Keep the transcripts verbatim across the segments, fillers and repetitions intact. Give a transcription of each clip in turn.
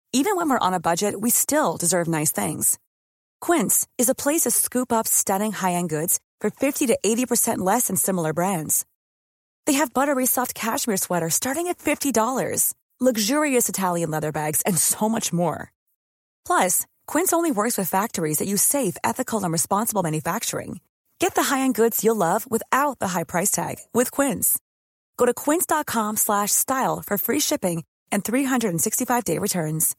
Even when we're on a budget, we still deserve nice things. Quince is a place to scoop up stunning high-end goods for fifty to eighty percent less than similar brands. They have buttery soft cashmere sweaters starting at fifty dollars, luxurious Italian leather bags, and so much more. Plus, Quince only works with factories that use safe, ethical, and responsible manufacturing. Get the high-end goods you'll love without the high price tag with Quince. Go to quince.com slash style for free shipping and three sixty-five day returns.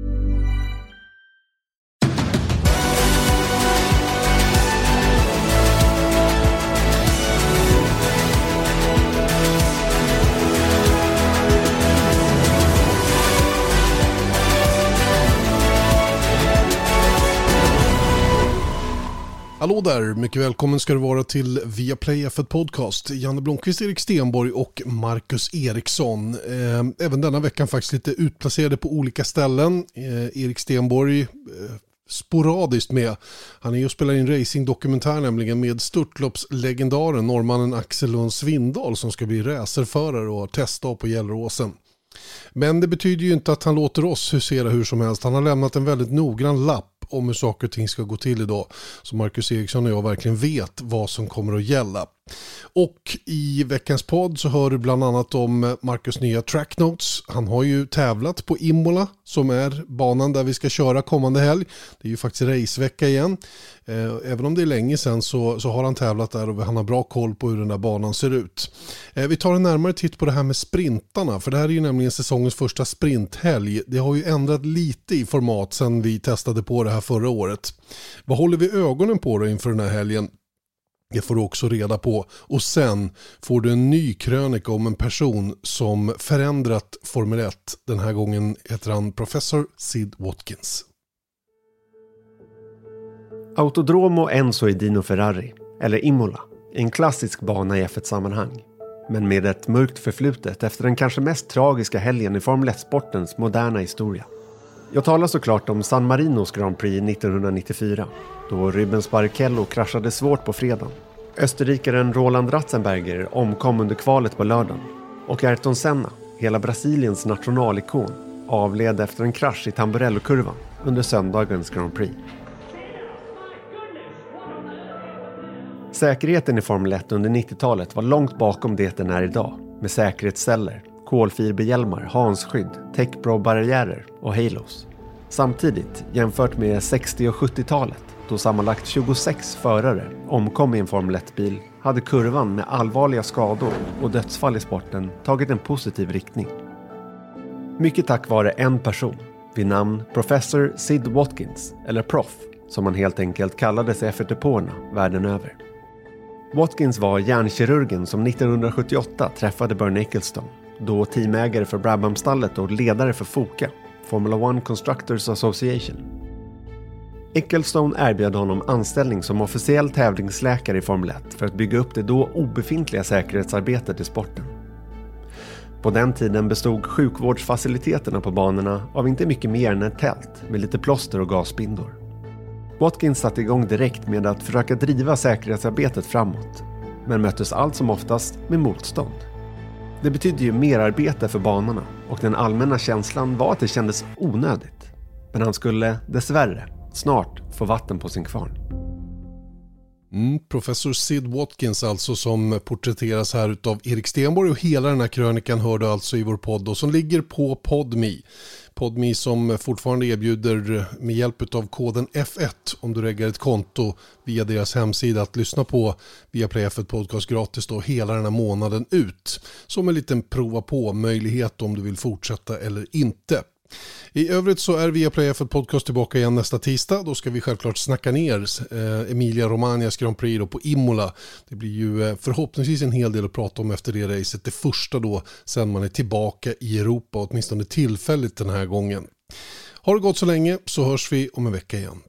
Hallå där, mycket välkommen ska du vara till Viaplay F ett Podcast. Janne Blomqvist, Erik Stenborg och Marcus Eriksson. Eh, även denna veckan faktiskt lite utplacerade på olika ställen. Eh, Erik Stenborg eh, sporadiskt med. Han är ju och spelar in racingdokumentär nämligen med störtloppslegendaren norrmannen Axel Lund Svindal som ska bli racerförare och testa på Gelleråsen. Men det betyder ju inte att han låter oss husera hur som helst. Han har lämnat en väldigt noggrann lapp om hur saker och ting ska gå till idag. Så Marcus Eriksson och jag verkligen vet vad som kommer att gälla. Och i veckans podd så hör du bland annat om Marcus nya track notes. Han har ju tävlat på Imola som är banan där vi ska köra kommande helg. Det är ju faktiskt racevecka igen. Även om det är länge sedan så, så har han tävlat där och han har bra koll på hur den där banan ser ut. Vi tar en närmare titt på det här med sprintarna. För det här är ju nämligen säsongens första sprinthelg. Det har ju ändrat lite i format sedan vi testade på det här förra året. Vad håller vi ögonen på då inför den här helgen? Det får du också reda på. Och sen får du en ny krönika om en person som förändrat Formel ett. Den här gången heter han Professor Sid Watkins. Autodromo Enzo Edino Ferrari, eller Imola, är en klassisk bana i F ett-sammanhang. Men med ett mörkt förflutet efter den kanske mest tragiska helgen i Formel ett-sportens moderna historia. Jag talar såklart om San Marinos Grand Prix nittonhundranittiofyra, då Rubens Barrichello kraschade svårt på fredagen. Österrikaren Roland Ratzenberger omkom under kvalet på lördagen. Och Ayrton Senna, hela Brasiliens nationalikon, avled efter en krasch i Tamburello-kurvan under söndagens Grand Prix. Säkerheten i Formel ett under nittiotalet var långt bakom det den är idag, med säkerhetsceller, kolfiberhjälmar, hansskydd, techbro-barriärer och halos. Samtidigt, jämfört med sextio- och sjuttiotalet, då sammanlagt tjugosex förare omkom i en Formel ett-bil, hade kurvan med allvarliga skador och dödsfall i sporten tagit en positiv riktning. Mycket tack vare en person, vid namn Professor Sid Watkins, eller Prof, som han helt enkelt kallades i F ett-depåerna världen över. Watkins var hjärnkirurgen som nittonhundrasjuttioåtta träffade Bernie Ecclestone, då teamägare för Brabham-stallet och ledare för FOCA, Formula One Constructors Association. Ecclestone erbjöd honom anställning som officiell tävlingsläkare i Formel ett för att bygga upp det då obefintliga säkerhetsarbetet i sporten. På den tiden bestod sjukvårdsfaciliteterna på banorna av inte mycket mer än ett tält med lite plåster och gasbindor. Watkins satte igång direkt med att försöka driva säkerhetsarbetet framåt, men möttes allt som oftast med motstånd. Det betydde ju mer arbete för banorna och den allmänna känslan var att det kändes onödigt. Men han skulle, dessvärre, snart få vatten på sin kvarn. Mm, Professor Sid Watkins alltså, som porträtteras här utav Erik Stenborg, och hela den här krönikan hör du alltså i vår podd och som ligger på Podme. Podme som fortfarande erbjuder med hjälp utav koden F ett om du reggar ett konto via deras hemsida att lyssna på Viaplay F ett Podcast gratis då hela den här månaden ut. Som en liten prova på möjlighet om du vill fortsätta eller inte. I övrigt så är Viaplay F ett Podcast tillbaka igen nästa tisdag. Då ska vi självklart snacka ner eh, Emilia Romagnas Grand Prix då på Imola. Det blir ju eh, förhoppningsvis en hel del att prata om efter det racet. Det första då sen man är tillbaka i Europa, åtminstone tillfälligt den här gången. Har det gått så länge så hörs vi om en vecka igen.